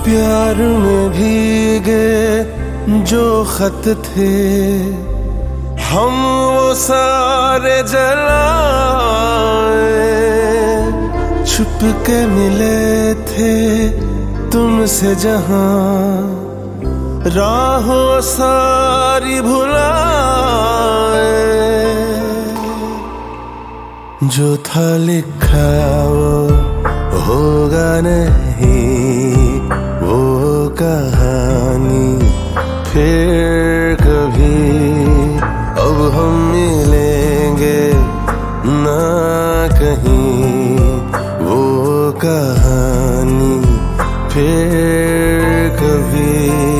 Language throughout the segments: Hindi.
प्यार में भीगे जो खत थे हम वो सारे जलाए। छुप के मिले थे तुमसे जहां राहों सारी भुलाए। जो था लिखा वो होगा नहीं, वो कहानी फिर कभी अब हम मिलेंगे ना कहीं। वो कहानी फिर कभी।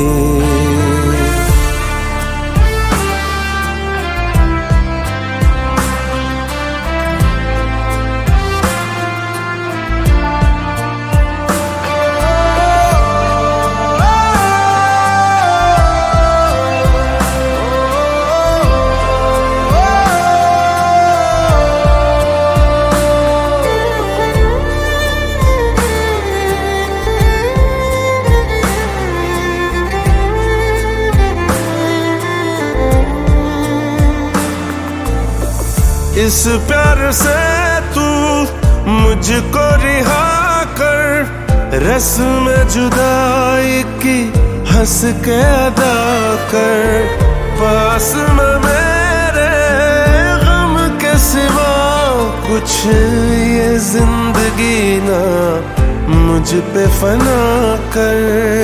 इस प्यार से तू मुझको रिहा कर, रस्म जुदाई की हंस के अदा कर। पास में मेरे गम के सिवा कुछ ये जिंदगी ना मुझ पे फना कर।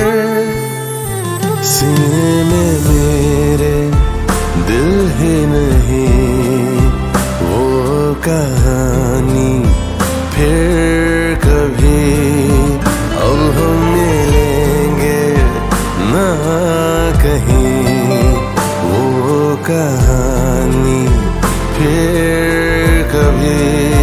सीने में मेरे दिल ही नहीं, वो कहानी फिर कभी अब हम मिलेंगे ना कहीं। वो कहानी फिर कभी।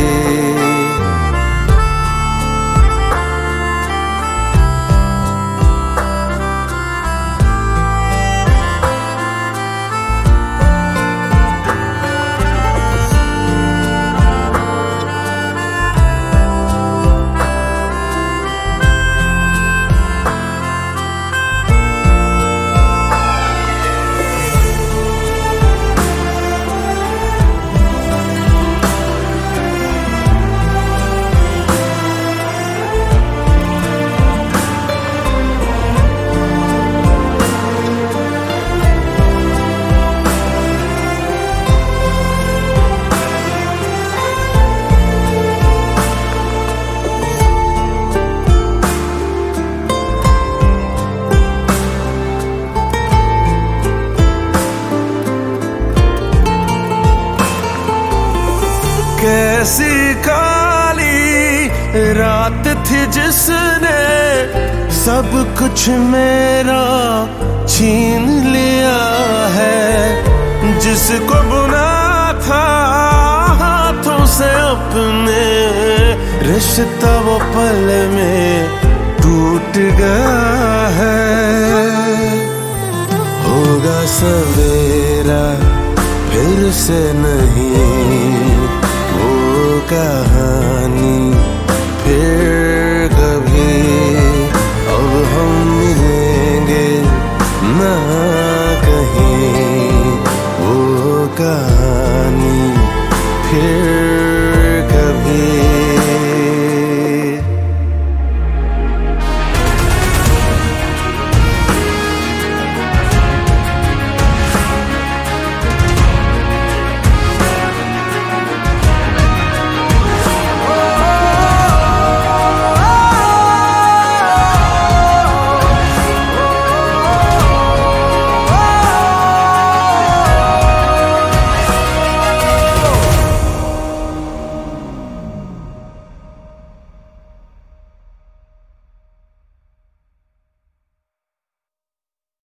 कैसी काली रात थी जिसने सब कुछ मेरा छीन लिया है। जिसको बुना था हाथों से अपने, रिश्ता वो पल में टूट गया है। होगा सवेरा फिर से नहीं, वो कहा